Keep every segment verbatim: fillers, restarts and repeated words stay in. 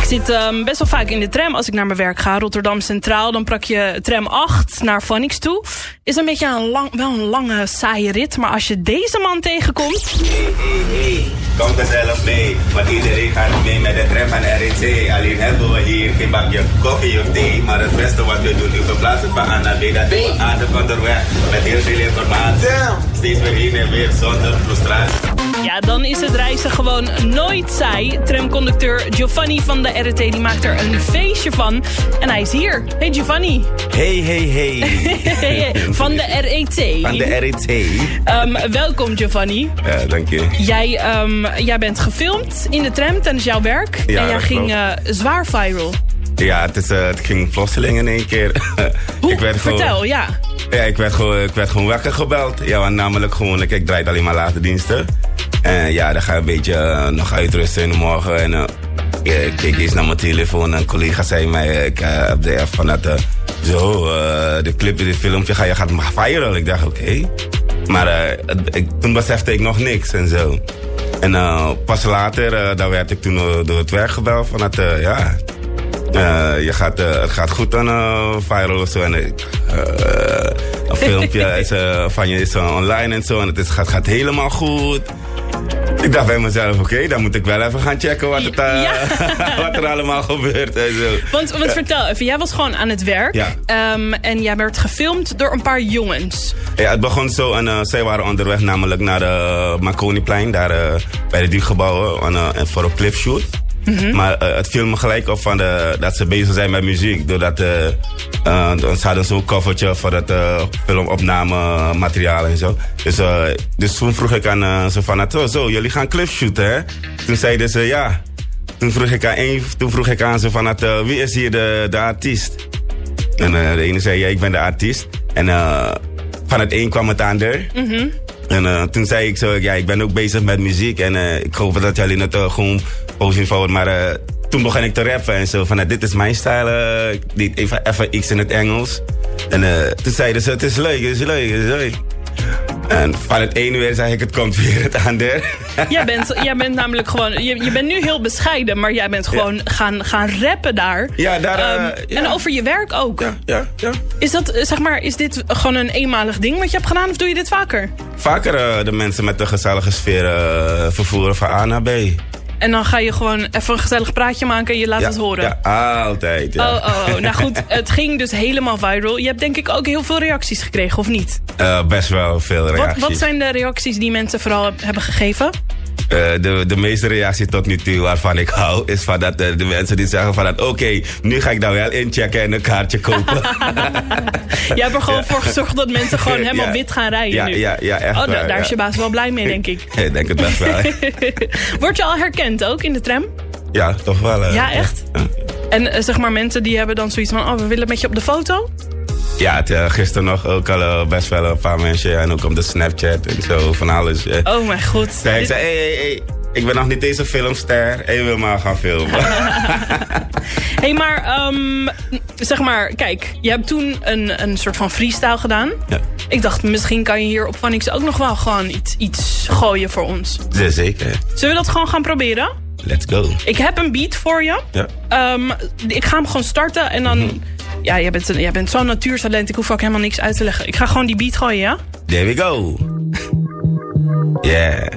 zit um, best wel vaak in de tram als ik naar mijn werk ga. Rotterdam Centraal, dan pak je tram acht naar Phonics toe. Is een beetje een lang, wel een lange, saaie rit. Maar als je deze man tegenkomt... Hey, hey, hey. Kom gezellig mee, want iedereen gaat mee met de tram van R E T. Alleen hebben we hier geen bakje koffie of thee. Maar het beste wat we doen, we verplaatsen van A naar B. Dat we adem onderweg met heel veel informatie. Steeds weer heen en weer zonder frustratie. Ja, dan is het reizen gewoon nooit saai. Tramconducteur Giovanni van de R E T die maakt er een feestje van. En hij is hier. Hey Giovanni. Hey, hey, hey. Van de R E T. Van de R E T. Um, welkom Giovanni. Ja, dank je. Jij, um, jij bent gefilmd in de tram tijdens jouw werk. Ja, en jij ging uh, zwaar viral. Ja, het, is, uh, het ging plotseling in één keer. Hoe? ik werd Vertel, gewoon, ja. Ja, ik werd gewoon, ik werd gewoon wakker gebeld. Ja, want namelijk gewoon, ik, ik draai alleen maar late diensten. En ja, dan ga je een beetje uh, nog uitrusten in de morgen. En uh, ik keek eens naar mijn telefoon en een collega zei mij, ik uh, heb de van dat, uh, zo, uh, de clip, dit filmpje, ga je gaat maar viral. Ik dacht, oké. Okay. Maar uh, ik, toen besefte ik nog niks en zo. En uh, pas later, uh, dan werd ik toen uh, door het werk gebeld van dat, uh, ja... Uh, je gaat, uh, het gaat goed aan uh, viral of zo. En, uh, een filmpje is, uh, van je is uh, online en zo. En het is, gaat, gaat helemaal goed. Ik dacht bij mezelf, oké, okay, dan moet ik wel even gaan checken wat, het, uh, ja. wat er allemaal gebeurt. En zo. Want, want vertel even, jij was gewoon aan het werk. Ja. Um, en jij werd gefilmd door een paar jongens. Ja, het begon zo en uh, zij waren onderweg namelijk naar de uh, Marconiplein. Daar uh, bij de duurgebouwen uh, voor een clipshoot. Mm-hmm. Maar uh, het viel me gelijk op van de, dat ze bezig zijn met muziek. Doordat uh, uh, ze hadden zo'n covertje voor het uh, filmopname materiaal en zo. Dus, uh, dus toen vroeg ik aan uh, ze van, oh, zo, jullie gaan clips shooten, hè? Toen zeiden ze ja. Toen vroeg ik aan, een, toen vroeg ik aan ze van, uh, wie is hier de, de artiest? En uh, de ene zei, ja, ik ben de artiest. En uh, van het een kwam het ander. Mm-hmm. En uh, toen zei ik zo, ja, ik ben ook bezig met muziek. En uh, ik hoop dat jullie het uh, gewoon positief houden. Maar uh, toen begon ik te rappen en zo. Van, uh, dit is mijn stijl. Uh, ik deed even, even iets in het Engels. En uh, toen zeiden ze, het is leuk, het is leuk, het is leuk. En van het ene weer zei ik, het komt weer het ander. Jij bent, jij bent namelijk gewoon, je, je bent nu heel bescheiden, maar jij bent gewoon ja. gaan, gaan rappen daar. Ja, daar. Uh, um, ja. En over je werk ook. Ja, ja, ja. Is dat, zeg maar, is dit gewoon een eenmalig ding wat je hebt gedaan of doe je dit vaker? Vaker uh, de mensen met de gezellige sfeer uh, vervoeren van A naar B. En dan ga je gewoon even een gezellig praatje maken en je laat ja, het horen. Ja, altijd. Ja. Oh, oh, oh. Nou goed, het ging dus helemaal viral. Je hebt denk ik ook heel veel reacties gekregen, of niet? Uh, best wel veel reacties. Wat, wat zijn de reacties die mensen vooral hebben gegeven? Uh, de, de meeste reacties tot nu toe waarvan ik hou, is van dat uh, de mensen die zeggen van dat oké, okay, nu ga ik daar wel inchecken en een kaartje kopen. Jij hebt er gewoon ja. voor gezorgd dat mensen gewoon helemaal ja. wit gaan rijden ja, nu. Ja, ja, echt oh, waar, daar ja. is je baas wel blij mee, denk ik. Ik denk het best wel. Word je al herkend ook in de tram? Ja, toch wel. Uh, ja, echt? Ja. En uh, zeg maar mensen die hebben dan zoiets van, oh, we willen met je op de foto? Ja, het, uh, gisteren nog ook al uh, best wel een paar mensen. Ja, en ook op de Snapchat en zo, van alles. Uh. Oh mijn god. Ja, ik zei, hé, hé, hé. Ik ben nog niet deze filmster en je wil maar gaan filmen. Hé, hey, maar um, zeg maar, kijk, je hebt toen een, een soort van freestyle gedaan. Ja. Ik dacht, misschien kan je hier op Phonics ook nog wel gewoon iets, iets gooien voor ons. Ja, zeker. Zullen we dat gewoon gaan proberen? Let's go. Ik heb een beat voor je. Ja. Um, ik ga hem gewoon starten en dan... Mm-hmm. Ja, jij bent, jij bent zo'n natuurtalent, ik hoef ook helemaal niks uit te leggen. Ik ga gewoon die beat gooien, ja? There we go. Yeah.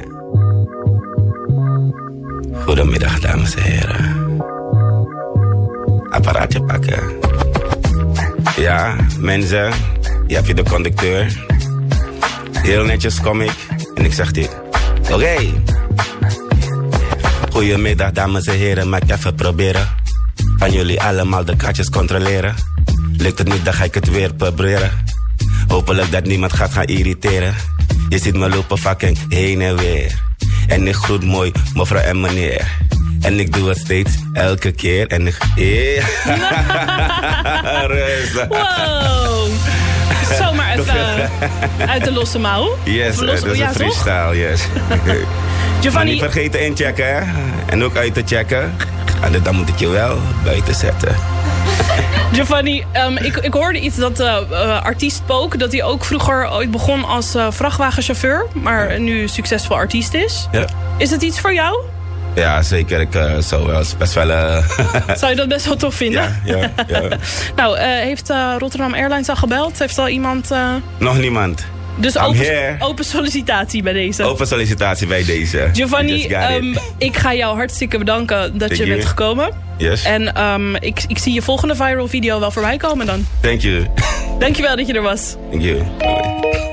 Goedemiddag, dames en heren. Apparaatje pakken. Ja, mensen. Je hebt hier de conducteur. Heel netjes kom ik. En ik zeg dit. Oké. Okay. Goedemiddag, dames en heren. Mag ik even proberen? Van jullie allemaal de kaartjes controleren. Lukt het niet, dan ga ik het weer proberen. Hopelijk dat niemand gaat gaan irriteren. Je ziet me lopen fucking heen en weer. En ik groet mooi mevrouw en meneer. En ik doe het steeds, elke keer. En ik... Yeah. Wow. Zomaar even uh, uit de losse mouw. Yes, uh, dat is ja, een freestyle, yes. Giovanni... Maar niet vergeten inchecken, hè. En ook uit te checken. En dan moet ik je wel buiten zetten. Giovanni, um, ik, ik hoorde iets dat uh, uh, artiest Pook, dat hij ook vroeger ooit begon als uh, vrachtwagenchauffeur, maar nu succesvol artiest is. Ja. Is het iets voor jou? Ja, zeker. Ik uh, zou wel best wel... Uh... Zou je dat best wel tof vinden? Ja, ja, ja. Nou, uh, heeft uh, Rotterdam Airlines al gebeld? Heeft al iemand... Uh... Nog niemand. Dus open, open sollicitatie bij deze. Open sollicitatie bij deze. Giovanni, um, ik ga jou hartstikke bedanken dat Thank je you. bent gekomen. Yes. En um, ik, ik zie je volgende viral video wel voorbij komen dan. Thank you. Dankjewel dat je er was. Thank you. Bye.